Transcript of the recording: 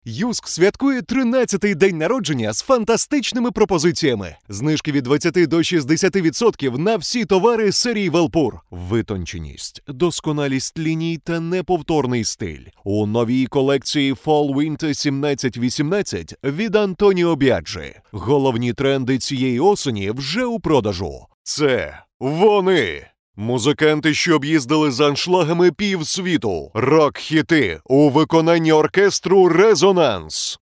Юск святкує 13-й день народження з фантастичними пропозиціями. Знижки від 20 до 60% на всі товари серії Велпур. Витонченість, досконалість ліній та неповторний стиль. У новій колекції Fall Winter 17-18 від Антоніо Біаджі. Головні тренди цієї осені вже у продажу. Це вони! Музиканти, що об'їздили з аншлагами півсвіту. Рок-хіти у виконанні оркестру «Резонанс».